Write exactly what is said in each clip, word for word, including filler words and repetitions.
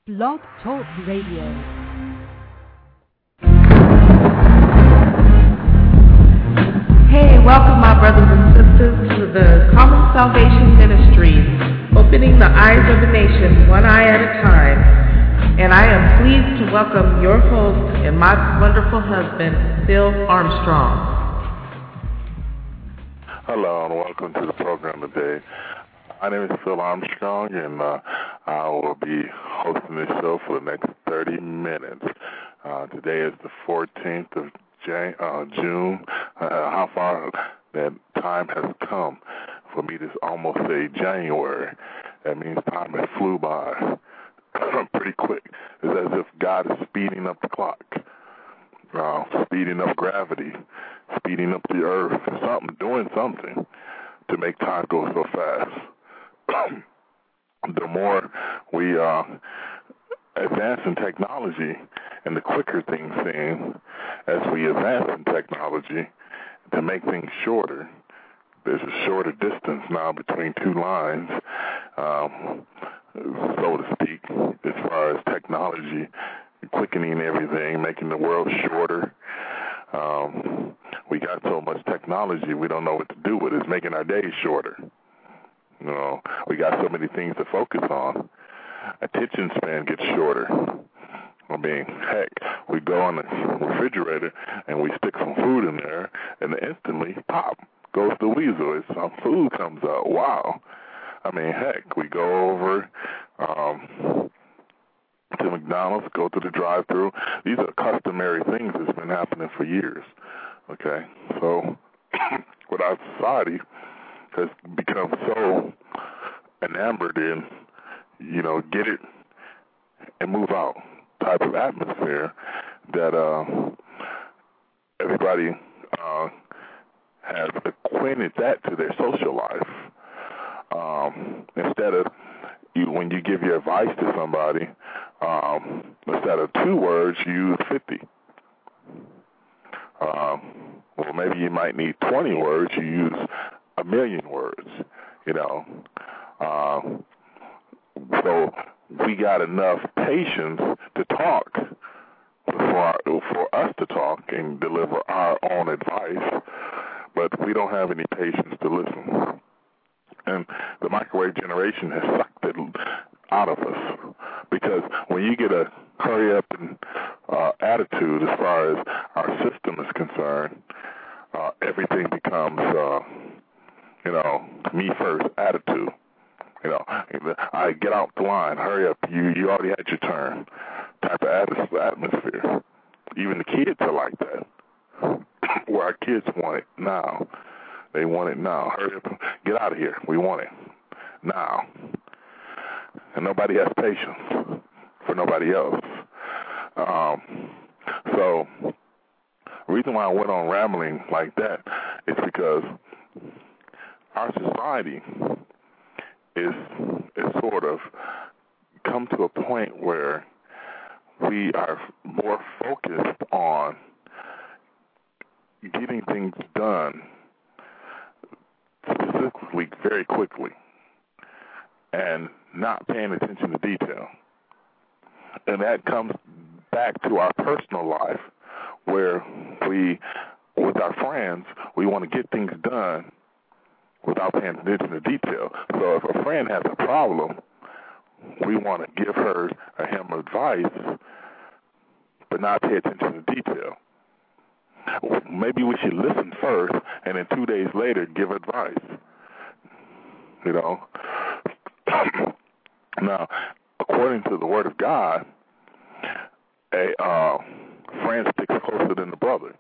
Blog Talk Radio. Hey, welcome my brothers and sisters to the Common Salvation Ministries, opening the eyes of the nation one eye at a time. And I am pleased to welcome your host and my wonderful husband, Phil Armstrong. Hello and welcome to the program today. My name is Phil Armstrong, and uh, I will be hosting this show for the next thirty minutes. Uh, today is the fourteenth of Jan- uh, June. Uh, how far that time has come for me to almost say January. That means time has flew by pretty quick. It's as if God is speeding up the clock, uh, speeding up gravity, speeding up the earth, something, doing something to make time go so fast. The more we uh, advance in technology and the quicker things seem as we advance in technology to make things shorter, there's a shorter distance now between two lines, um, so to speak, as far as technology quickening everything, making the world shorter. Um, we got so much technology we don't know what to do with it. It's making our days shorter. You know, we got so many things to focus on. Attention span gets shorter. I mean, heck, we go on the refrigerator and we stick some food in there, and instantly, pop, goes the weasel. It's, some food comes out. Wow. I mean, heck, we go over um, to McDonald's, go to the drive-thru. These are customary things that's been happening for years. Okay, so with our society has become so enamored in, you know, get it and move out type of atmosphere that uh, everybody uh, has acquainted that to their social life. Um, instead of you, when you give your advice to somebody, um, instead of two words, you use fifty. Um, well, maybe you might need twenty words, you use a million words, you know. Um, so we got enough patience to talk for, our, for us to talk and deliver our own advice, but we don't have any patience to listen. And the microwave generation has sucked it out of us, because when you get a hurry up and uh, attitude as far as our system is concerned, uh, everything becomes uh, you know, me first attitude. You know, I get out the line, hurry up, you you already had your turn type of atmosphere. Even the kids are like that. Where our kids want it now. They want it now. Hurry up, get out of here. We want it now. And nobody has patience for nobody else. Um, so the reason why I went on rambling like that is because our society is is sort of come to a point where we are more focused on getting things done specifically very quickly and not paying attention to detail. And that comes back to our personal life, where we, with our friends, we want to get things done without paying attention to detail. So if a friend has a problem, we want to give her or him advice, but not pay attention to detail. Maybe we should listen first, and then two days later give advice. You know? Now, according to the Word of God, a uh, friend sticks closer than a brother.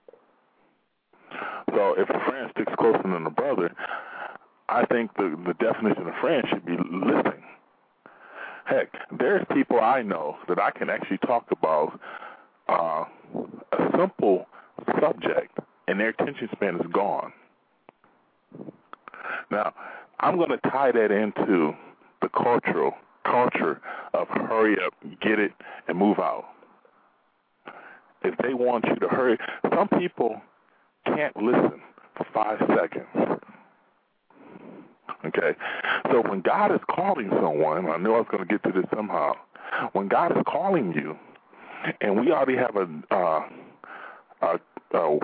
So if a friend sticks closer than a brother, I think the, the definition of friend should be listening. Heck, there's people I know that I can actually talk about uh, a simple subject, and their attention span is gone. Now, I'm going to tie that into the cultural culture of hurry up, get it, and move out. If they want you to hurry, some people can't listen for five seconds. Okay? So when God is calling someone, I know I was going to get to this somehow, when God is calling you, and we already have a uh, a, a,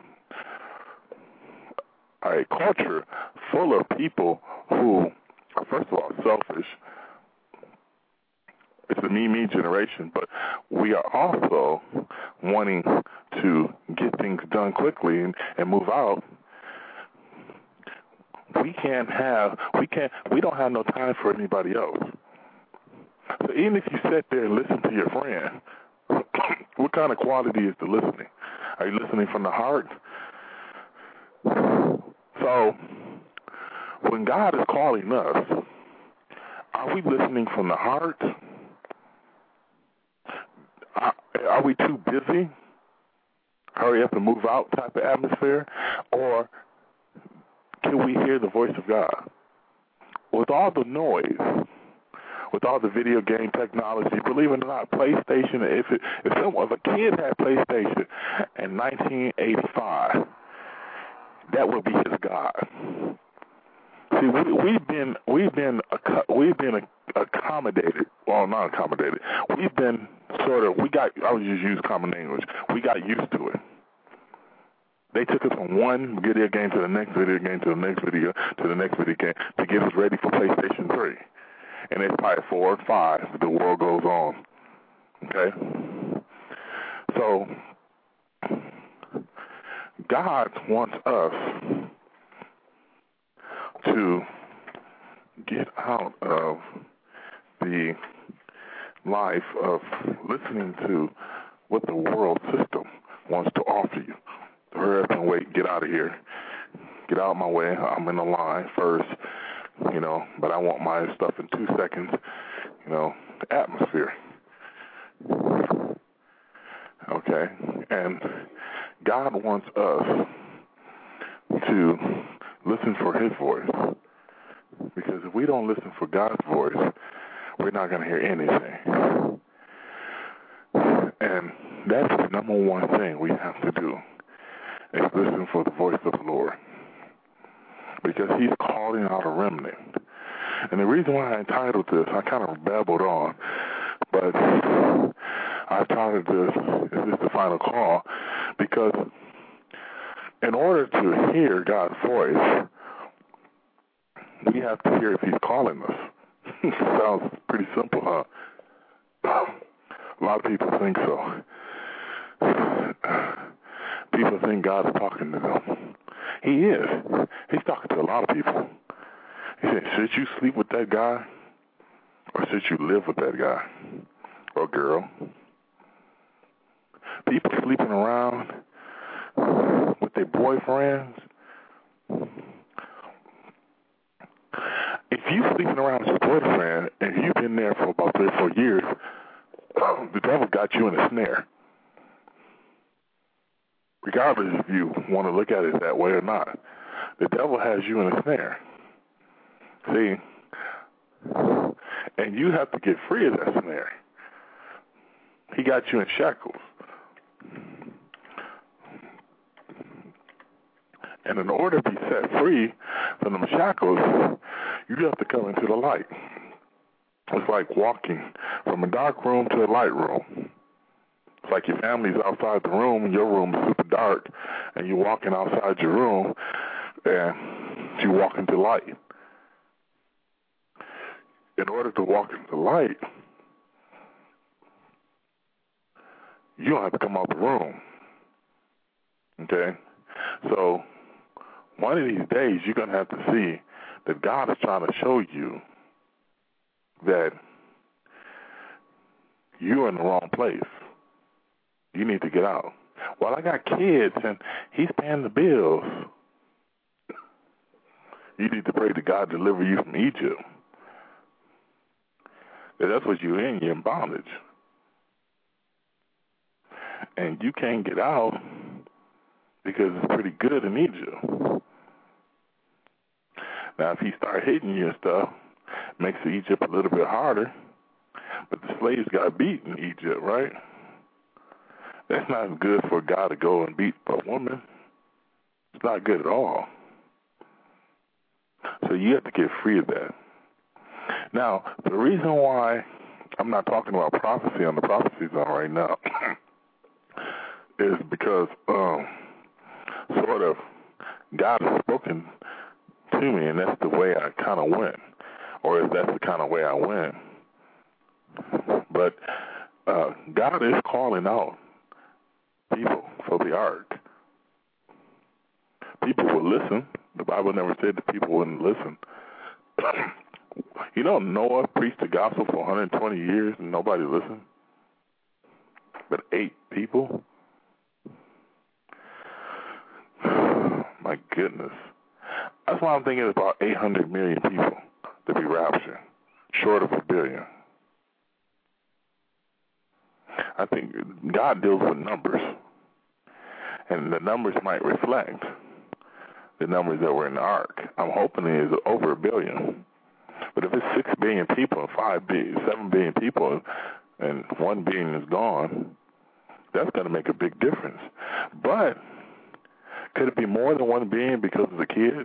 a culture full of people who are, first of all, selfish. It's the me, me generation, but we are also wanting to get things done quickly and, and move out. We can't have, we can't, we don't have no time for anybody else. So even if you sit there and listen to your friend, what kind of quality is the listening? Are you listening from the heart? So when God is calling us, are we listening from the heart? Are, are we too busy? Hurry up and move out type of atmosphere? Or can we hear the voice of God? With all the noise, with all the video game technology, believe it or not, PlayStation, if it, if someone, if a kid had PlayStation in nineteen eighty-five, that would be his God. See, we, we've been we've been we've been accommodated. Well, not accommodated. We've been sort of we got. I would just use common language. We got used to it. They took us from one video game to the next video game to the next video to the next video game to get us ready for PlayStation three. And it's probably four or five. The world goes on. Okay? So, God wants us to get out of the life of listening to what the world system wants to offer you. Hurry up and wait, get out of here. Get out of my way. I'm in the line first, you know, but I want my stuff in two seconds, you know, the atmosphere. Okay? And God wants us to listen for his voice. Because if we don't listen for God's voice, we're not going to hear anything. And that's the number one thing we have to do, is listen for the voice of the Lord. Because he's calling out a remnant. And the reason why I entitled this, I kind of babbled on, but I titled this, Is This the Final Call? Because in order to hear God's voice, we have to hear if he's calling us. Sounds pretty simple, huh? A lot of people think so. People think God is talking to them. He is. He's talking to a lot of people. He said, should you sleep with that guy? Or should you live with that guy or girl? People sleeping around with their boyfriends. If you sleeping around with your boyfriend and you've been there for about three or four years, the devil got you in a snare. Regardless if you want to look at it that way or not, the devil has you in a snare. See? And you have to get free of that snare. He got you in shackles. And in order to be set free from the shackles, you have to come into the light. It's like walking from a dark room to a light room. It's like your family's outside the room and your room is super dark, and you're walking outside your room and you walk into light. In order to walk into light, you don't have to come out the room. Okay? So, one of these days, you're going to have to see that God is trying to show you that you're in the wrong place. You need to get out. Well, I got kids, and he's paying the bills. You need to pray to God to deliver you from Egypt. That's what you're in. You're in bondage. And you can't get out because it's pretty good in Egypt. Now, if he start hitting you and stuff, makes Egypt a little bit harder. But the slaves got beat in Egypt, right? That's not good for God to go and beat a woman. It's not good at all. So you have to get free of that. Now, the reason why I'm not talking about prophecy on the prophecy zone right now, is because um, sort of God has spoken to me, and that's the way I kind of went, or if that's the kind of way I went. But uh, God is calling out people for the ark. People will listen. The Bible never said that people wouldn't listen. You know, Noah preached the gospel for one hundred twenty years and nobody listened. But eight people? My goodness. That's why I'm thinking it's about eight hundred million people to be raptured, short of a billion. I think God deals with numbers, and the numbers might reflect the numbers that were in the ark. I'm hoping it is over a billion. But if it's six billion people and five billion, seven billion people, and one billion is gone, that's going to make a big difference. But could it be more than one billion because of the kids?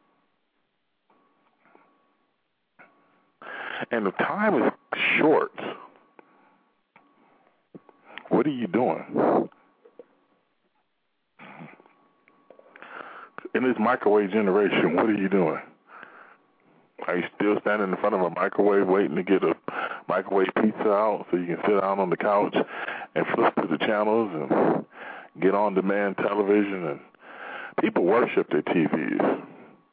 And the time is short. What are you doing? In this microwave generation, what are you doing? Are you still standing in front of a microwave waiting to get a microwave pizza out so you can sit down on the couch and flip through the channels and get on-demand television? And people worship their T Vs.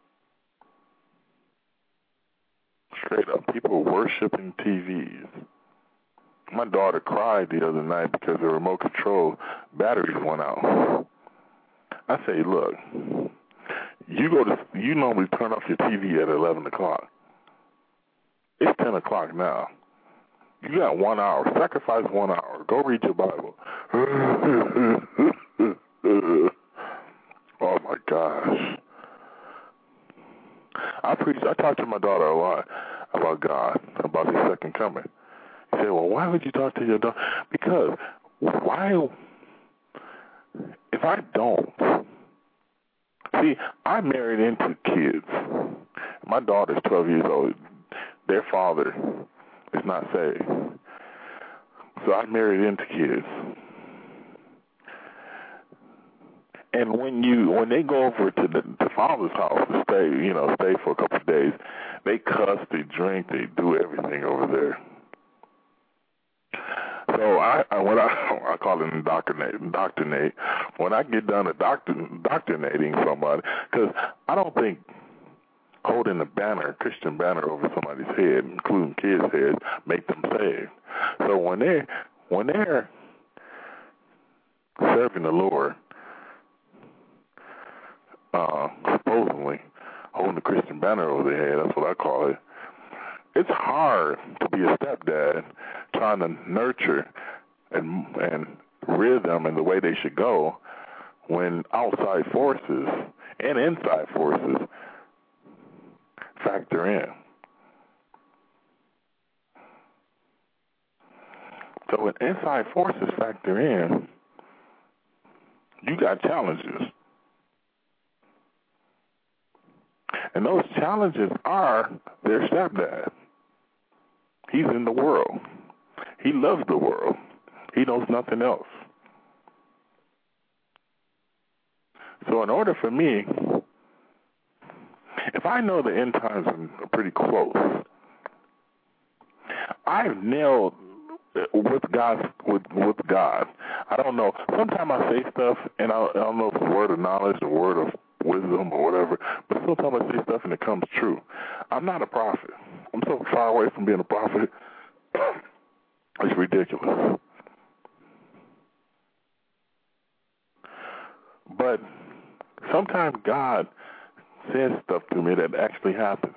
Straight up, people worshiping T Vs. My daughter cried the other night because the remote control batteries went out. I say, look, you go to you normally turn off your T V at eleven o'clock. It's ten o'clock now. You got one hour. Sacrifice one hour. Go read your Bible. Oh my gosh. I preach. I talk to my daughter a lot about God, about His second coming. He said, "Well, why would you talk to your daughter?" Because why? If I don't. See, I married into kids. My daughter's twelve years old. Their father is not saved. So I married into kids. And when you when they go over to the, the father's house to stay, you know, stay for a couple of days, they cuss, they drink, they do everything over there. So I, I when I I call it indoctrinate, indoctrinate. When I get done indoctrinating somebody, because I don't think holding a banner, Christian banner over somebody's head, including kids' heads, make them saved. So when they when they're serving the Lord, uh, supposedly holding the Christian banner over their head, that's what I call it. It's hard to be a stepdad trying to nurture and and rear them in the way they should go when outside forces and inside forces factor in. So when inside forces factor in, you got challenges. And those challenges are their stepdad. He's in the world. He loves the world. He knows nothing else. So in order for me, if I know the end times are pretty close, I've nailed with God. With with God, I don't know. Sometimes I say stuff, and I, I don't know if it's a word of knowledge, a word of wisdom, or whatever. But sometimes I say stuff, and it comes true. I'm not a prophet. I'm so far away from being a prophet. It's ridiculous. But sometimes God says stuff to me that actually happens.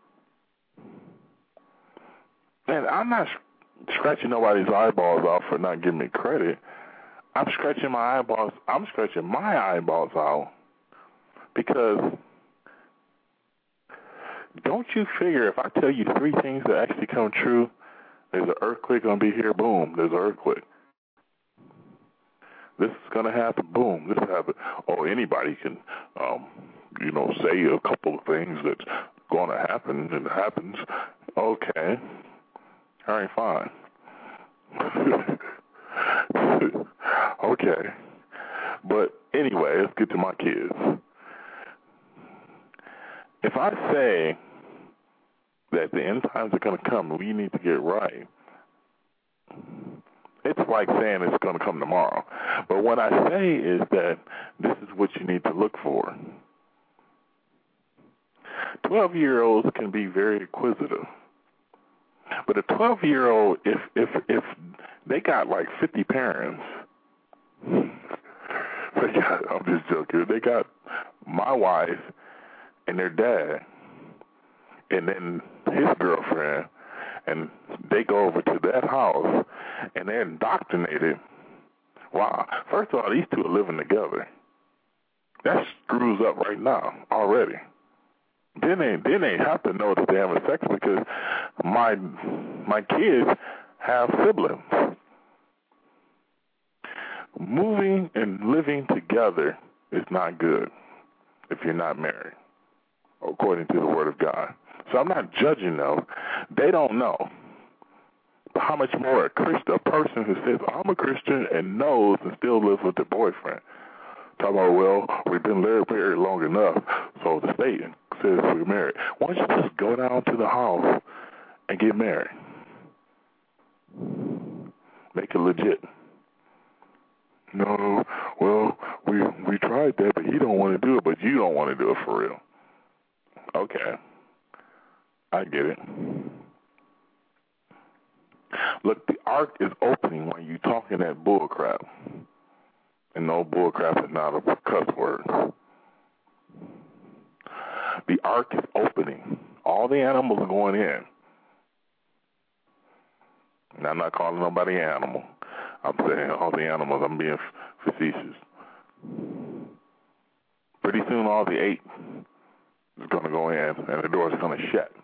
And I'm not scratching nobody's eyeballs out for not giving me credit. I'm scratching my eyeballs. I'm scratching my eyeballs out because don't you figure if I tell you three things that actually come true, there's an earthquake going to be here, boom, there's an earthquake. This is going to happen, boom, this happen. Or anybody can, um, you know, say a couple of things that's going to happen and it happens. Okay. All right, fine. Okay. But anyway, let's get to my kids. If I say that the end times are going to come, we need to get right, it's like saying it's going to come tomorrow. But what I say is that this is what you need to look for. twelve-year-olds can be very inquisitive. But a twelve-year-old, if if if they got like fifty parents, they got, I'm just joking, they got my wife and their dad, and then his girlfriend, and they go over to that house, and they're indoctrinated. Wow. First of all, these two are living together. That screws up right now already. Then they then they have to know that they're having sex because my my kids have siblings. Moving and living together is not good if you're not married, according to the Word of God. So I'm not judging them. They don't know. But how much more a Christian, a person who says, I'm a Christian and knows and still lives with their boyfriend. Talk about, well, we've been married long enough, so the state says we're married. Why don't you just go down to the house and get married? Make it legit. No, well, we we tried that, but he don't want to do it, but you don't want to do it for real. Okay. I get it. Look, the ark is opening when you talking that bull crap. And no, bull crap is not a cuss word. The ark is opening. All the animals are going in. And I'm not calling nobody animal. I'm saying all the animals, I'm being facetious. Pretty soon all the eight is going to go in and the door is going to shut.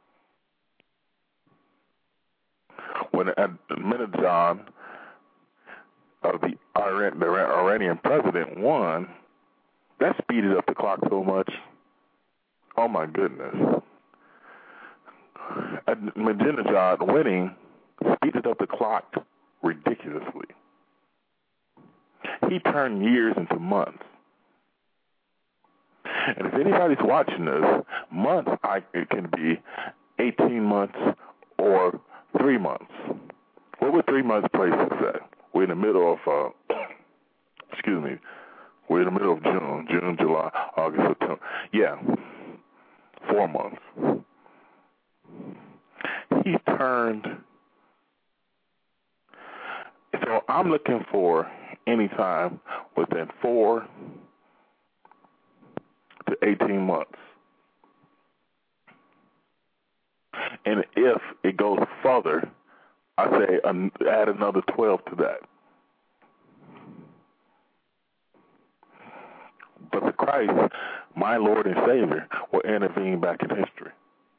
When Ahmadinejad, uh, the, Iran, the Iranian president, won, that speeded up the clock so much. Oh, my goodness. Ahmadinejad winning speeded up the clock ridiculously. He turned years into months. And if anybody's watching this, months, I, it can be eighteen months or three months. What would three months place us at? We're in the middle of, uh, excuse me, we're in the middle of June, June, July, August, September. Yeah, four months. He turned, so I'm looking for any time within four to eighteen months. And if it goes further, I say um, add another twelve to that. But the Christ, my Lord and Savior, will intervene back in history.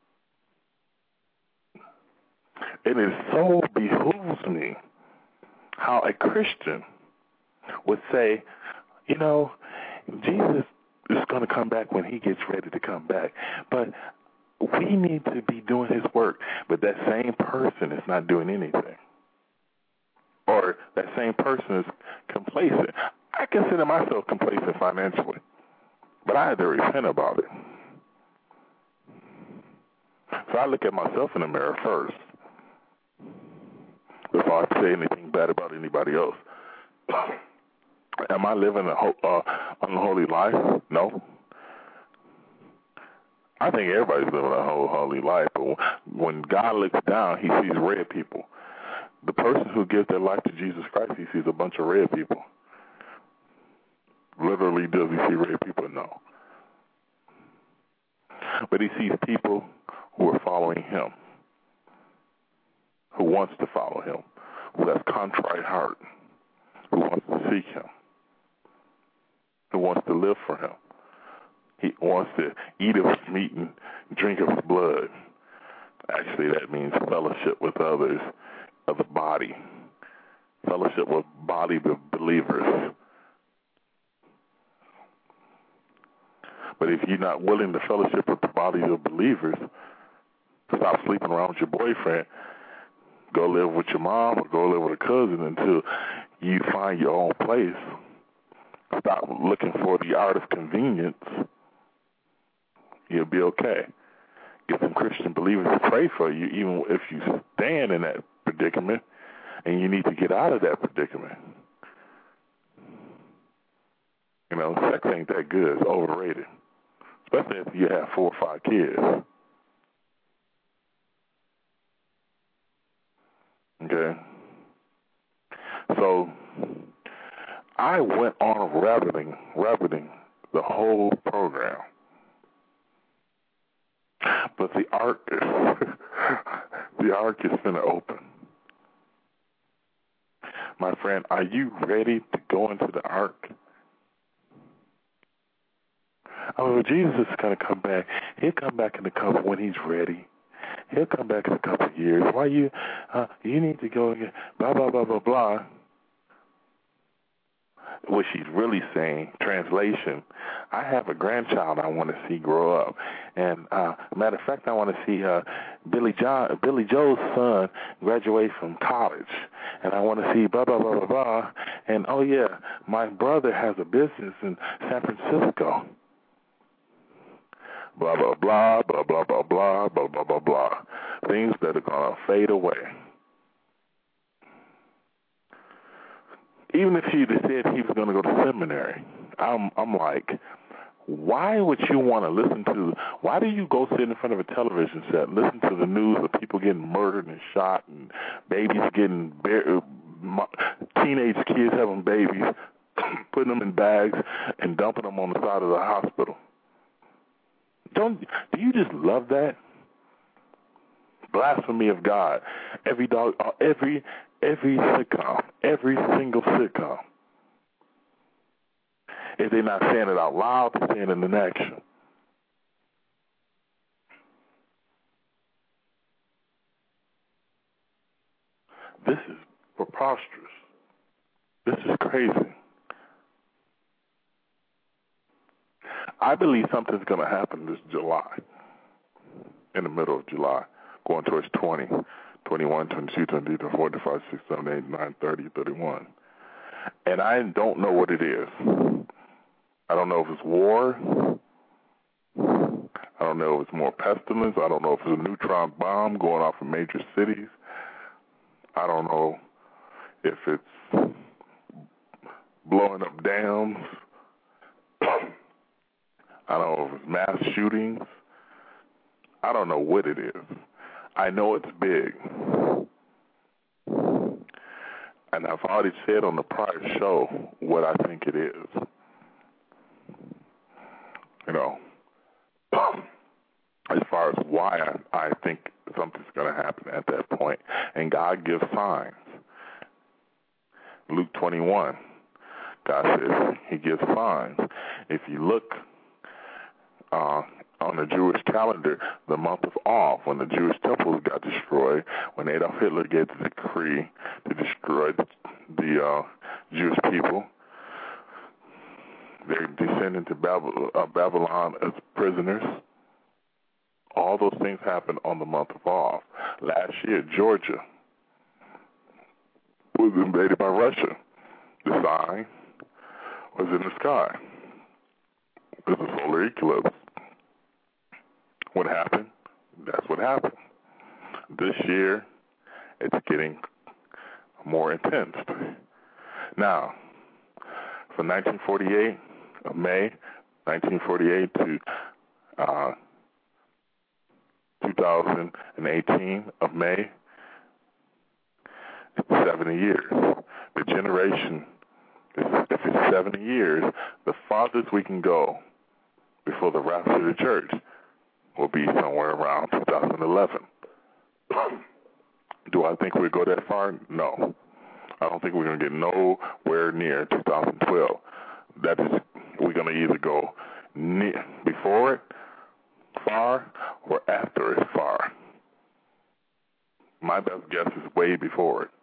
And it so behooves me how a Christian would say, you know, Jesus is going to come back when he gets ready to come back. But we need to be doing his work. But that same person is not doing anything. Or that same person is complacent. I consider myself complacent financially. But I had to repent about it. So I look at myself in the mirror first before I say anything bad about anybody else. Am I living a ho- uh, unholy life? No. I think everybody's living a whole holy life, but when God looks down, he sees red people. The person who gives their life to Jesus Christ, he sees a bunch of red people. Literally, does he see red people? No. But he sees people who are following him, who wants to follow him, who has contrite heart, who wants to seek him, who wants to live for him. He wants to eat of his meat and drink of his blood. Actually, that means fellowship with others of the body, fellowship with body of believers. But if you're not willing to fellowship with the body of believers, stop sleeping around with your boyfriend, go live with your mom or go live with a cousin until you find your own place. Stop looking for the art of convenience. You'll be okay. Get some Christian believers to pray for you, even if you stand in that predicament and you need to get out of that predicament. You know, sex ain't that good. It's overrated. Especially if you have four or five kids. Okay? So, I went on rabbiting, rabbiting the whole program. But the ark is, the ark is going to open. My friend, are you ready to go into the ark? Oh, Jesus is going to come back. He'll come back in a couple when he's ready. He'll come back in a couple of years. Why you? Uh, you need to go and blah blah blah blah blah. What she's really saying, translation, I have a grandchild I want to see grow up. And uh, matter of fact, I want to see uh, Billy John, Billy Joe's son graduate from college. And I want to see blah, blah, blah, blah, blah. And, oh, yeah, my brother has a business in San Francisco. Blah, blah, blah, blah, blah, blah, blah, blah, blah, blah, blah. Things that are going to fade away. Even if he'd have said he was going to go to seminary, I'm, I'm like, why would you want to listen to, why do you go sit in front of a television set and listen to the news of people getting murdered and shot and babies getting, teenage kids having babies, putting them in bags and dumping them on the side of the hospital? Don't, do you just love that? Blasphemy of God. Every dog, every, every sitcom, every single sitcom. If they're not saying it out loud, they're saying it in action. This is preposterous. This is crazy. I believe something's going to happen this July, in the middle of July, going towards twenty, twenty-one, twenty-two, twenty-three, twenty-four, twenty-five, twenty-six, twenty-seven, twenty-eight, thirty, thirty-one. And I don't know what it is. I don't know if it's war. I don't know if it's more pestilence. I don't know if it's a neutron bomb going off in major cities. I don't know if it's blowing up dams. I don't know if it's mass shootings. I don't know what it is. I know it's big. And I've already said on the prior show what I think it is. You know, as far as why I, I think something's going to happen at that point. And God gives signs. Luke twenty-one, God says he gives signs. If you look uh, on the Jewish calendar, the month of Av, when the Jewish temples got destroyed, when Adolf Hitler gave the decree to destroy the, the uh, Jewish people, they descended to Babylon, uh, Babylon as prisoners. All those things happened on the month of Av. Last year, Georgia was invaded by Russia. The sign was in the sky. It was a solar eclipse. What happened? That's what happened. This year, it's getting more intense. Now, from nineteen forty-eight, of May nineteen forty-eight to uh, two thousand eighteen of May, it's seventy years. The generation, if it's seventy years, the farthest we can go before the rapture of the church will be somewhere around two thousand eleven. Do I think we'll go that far? No. I don't think we're going to get nowhere near two thousand twelve. That is, we're going to either go near, before it, far, or after it, far. My best guess is way before it.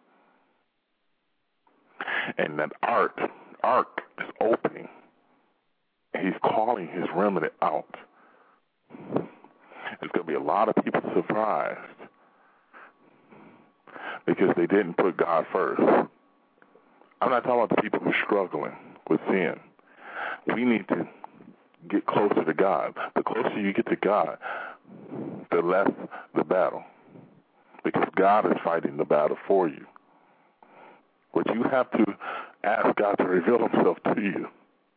And that ark, ark is opening. He's calling his remnant out. There's going to be a lot of people surprised because they didn't put God first. I'm not talking about the people who are struggling with sin. We need to get closer to God. The closer you get to God, the less the battle. Because God is fighting the battle for you. But you have to ask God to reveal himself to you.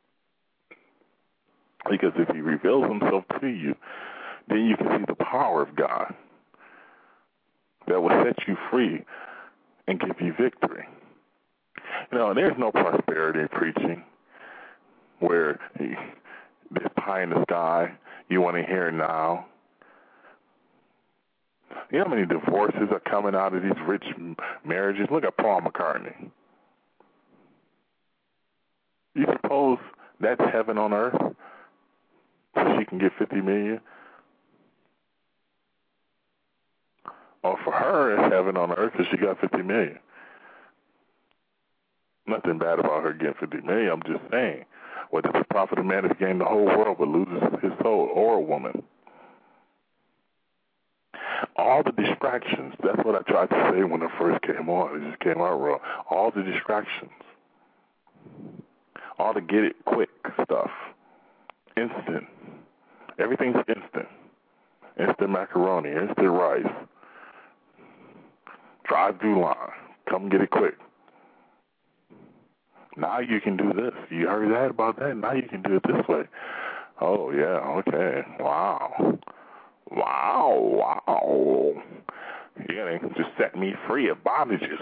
Because if he reveals himself to you, then you can see the power of God that will set you free and give you victory. You know, there's no prosperity preaching where there's pie in the sky, you want to hear it now. You know how many divorces are coming out of these rich marriages? Look at Paul McCartney. You suppose that's heaven on earth? So she can get fifty million? Or for her, it's heaven on earth because she got fifty million. Nothing bad about her getting fifty million. I'm just saying, what does the profit of man if he gain the whole world but loses his soul, or a woman? All the distractions, that's what I tried to say when it first came on. It just came out wrong. All the distractions. All the get it quick stuff. Instant. Everything's instant. Instant macaroni, instant rice. Drive-through line. Come get it quick. Now you can do this. You heard that about that? Now you can do it this way. Oh, yeah, okay. Wow. Wow, wow. Yeah, they just set me free of bondages.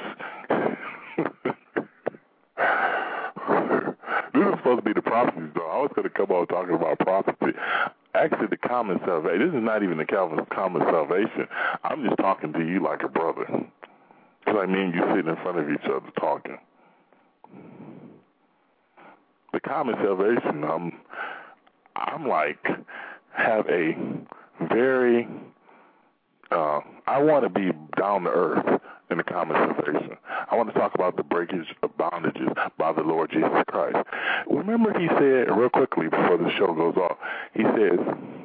This is supposed to be the prophecies, though. I was going to come out talking about prophecy. Actually, the common salvation. This is not even the Calvin's common salvation. I'm just talking to you like a brother. Because I mean you sitting in front of each other talking. The common salvation, I'm, I'm like, have a very, uh, I want to be down to earth in the common salvation. I want to talk about the breakage of bondages by the Lord Jesus Christ. Remember he said, real quickly before the show goes off, he says,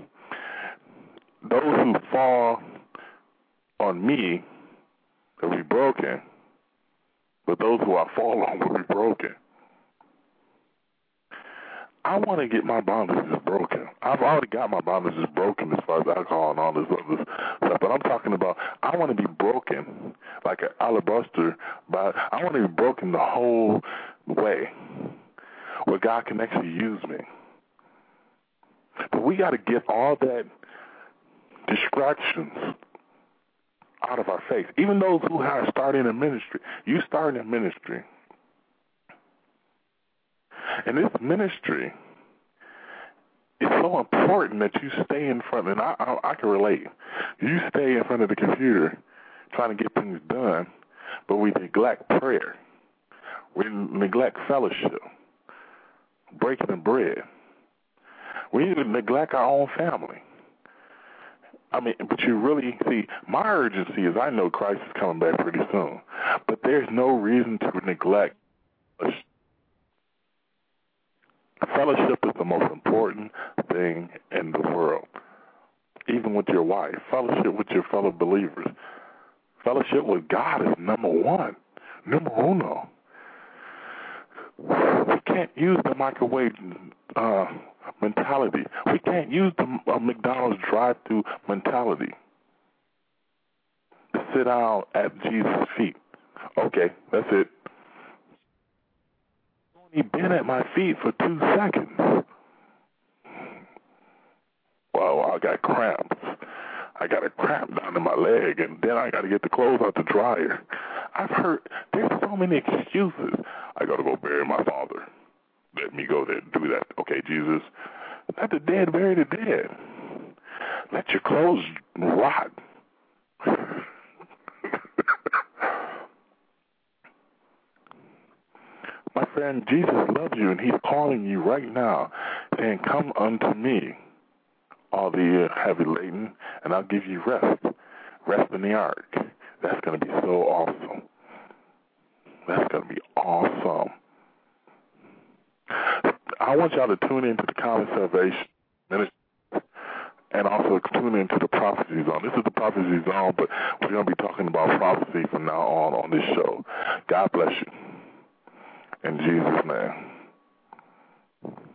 those who fall on me will be broken, but those who I fall on will be broken. I want to get my bondages broken. I've already got my bondages broken as far as alcohol and all this other stuff, but I'm talking about I want to be broken like an alabaster, but I want to be broken the whole way where God can actually use me. But we got to get all that distractions out of our face. Even those who are starting a ministry. You starting a ministry. And this ministry is so important that you stay in front, and I, I, I can relate. You stay in front of the computer trying to get things done, but we neglect prayer. We neglect fellowship, breaking the bread. We neglect our own family. I mean, but you really see, my urgency is I know Christ is coming back pretty soon, but there's no reason to neglect fellowship. Fellowship is the most important thing in the world, even with your wife. Fellowship with your fellow believers. Fellowship with God is number one, number uno. We can't use the microwave uh, mentality. We can't use the uh, McDonald's drive-thru mentality to sit down at Jesus' feet. Okay, that's it. He's been at my feet for two seconds. Well, I got cramps. I got a cramp down in my leg, and then I got to get the clothes out the dryer. I've heard there's so many excuses. I got to go bury my father. Let me go there and do that. Okay, Jesus. Let the dead bury the dead. Let your clothes rot. My friend, Jesus loves you, and he's calling you right now, saying, come unto me, all the heavy laden, and I'll give you rest. Rest in the ark. That's going to be so awesome. That's going to be awesome. I want y'all to tune into the Common Salvation Ministry and also tune into the Prophecy Zone. This is the Prophecy Zone, but we're going to be talking about prophecy from now on on this show. God bless you. In Jesus' name.